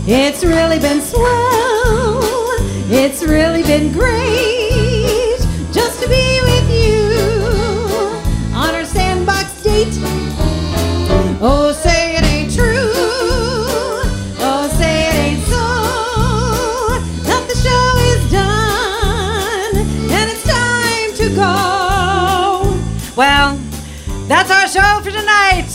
It's really been swell. It's really been great just to be with you on our Sandbox date. Oh, say it ain't true. Oh, say it ain't so. That the show is done and it's time to go. Well, that's our show for tonight.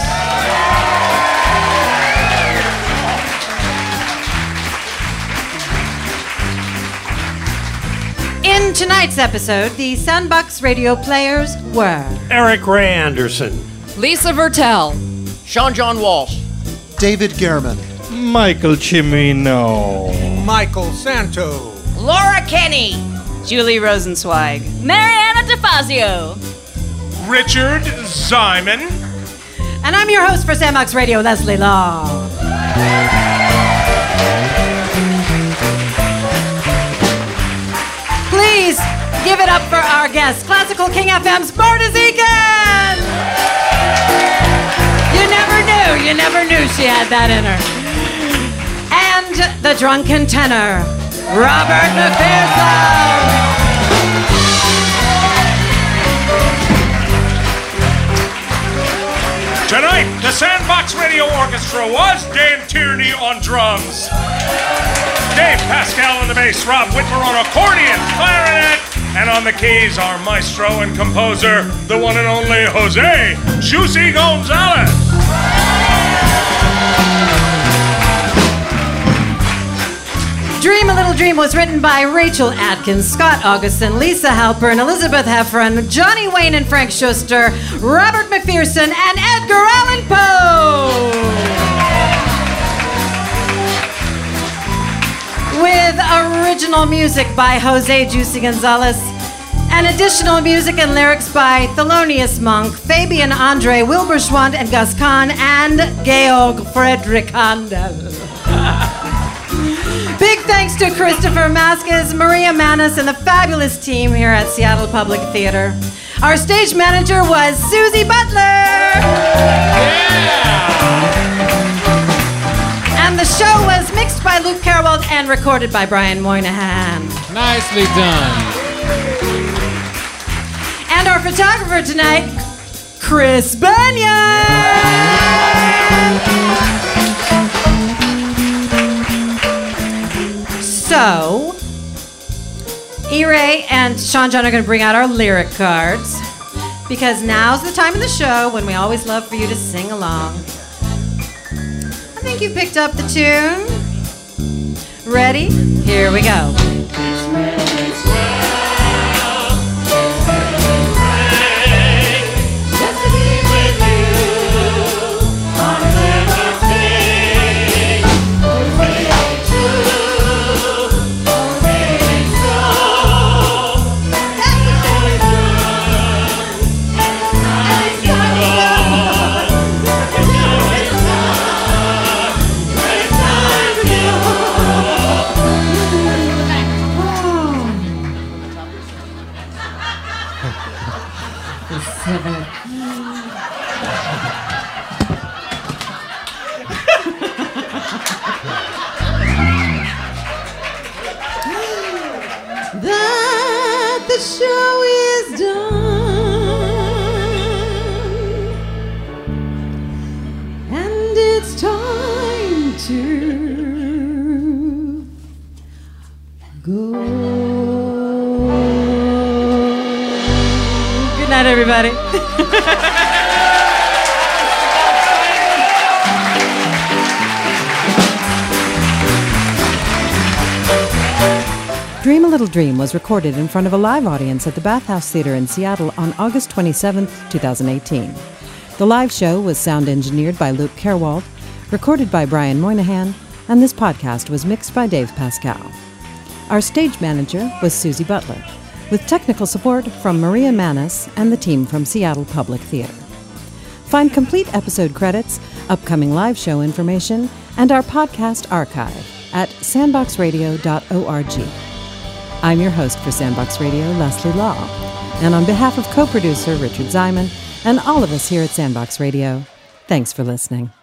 In tonight's episode, the Sandbox Radio players were Eric Ray Anderson, Lisa Vertel, Sean John Walsh, David Gehrman, Michael Cimino, Michael Santo, Laura Kenny, Julie Rosenzweig, Mariana DeFazio, Richard Zyman, and I'm your host for Sandbox Radio, Leslie Law. Please give it up for our guest, Classical King FM's Marta Zekin! You never knew she had that in her. And the drunken tenor, Robert McPherson! Tonight, the Sandbox Radio Orchestra was Dan Tierney on drums, Dave Pascal on the bass, Rob Whitmer on accordion, clarinet, and on the keys, our maestro and composer, the one and only Jose Juicy Gonzalez. Dream a Little Dream was written by Rachel Atkins, Scott Augustin, Lisa Halpern, Elizabeth Heffron, Johnny Wayne and Frank Schuster, Robert McPherson, and Edgar Allan Poe. With original music by Jose Juicy Gonzalez, and additional music and lyrics by Thelonious Monk, Fabian Andre, Wilbur Schwant and Gus Kahn, and Georg Friedrich Handel. Big thanks to Christopher Maskas, Maria Manis, and the fabulous team here at Seattle Public Theater. Our stage manager was Susie Butler. Yeah! And the show was mixed by Luke Carwald and recorded by Brian Moynihan. Nicely done. And our photographer tonight, Chris Benyon. So, E-Ray and Sean John are going to bring out our lyric cards because now's the time of the show when we always love for you to sing along. I think you picked up the tune. Ready? Here we go. That the show is done and it's time to go. Good night, everybody. Dream a Little Dream was recorded in front of a live audience at the Bathhouse Theater in Seattle on August 27, 2018. The live show was sound engineered by Luke Carwald, recorded by Brian Moynihan, and this podcast was mixed by Dave Pascal. Our stage manager was Susie Butler, with technical support from Maria Manis and the team from Seattle Public Theater. Find complete episode credits, upcoming live show information, and our podcast archive at sandboxradio.org. I'm your host for Sandbox Radio, Leslie Law, and on behalf of co-producer Richard Zyman and all of us here at Sandbox Radio, thanks for listening.